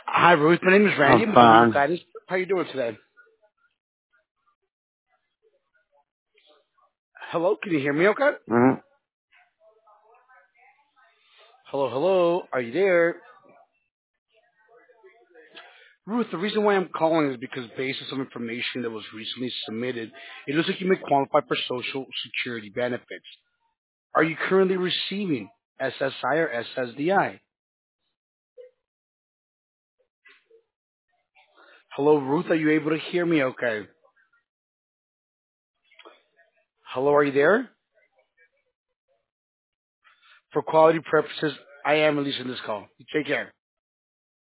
Hi, Ruth. My name is I'm Randy. I'm with the Legal fine. Guidance. How you doing today? Hello, can you hear me okay? hmm Hello, hello. Are you there? Ruth, the reason why I'm calling is because based on some information that was recently submitted, it looks like you may qualify for Social Security benefits. Are you currently receiving SSI or SSDI? Hello, Ruth. Are you able to hear me okay? Hello, are you there? For quality purposes, I am releasing this call. You take care.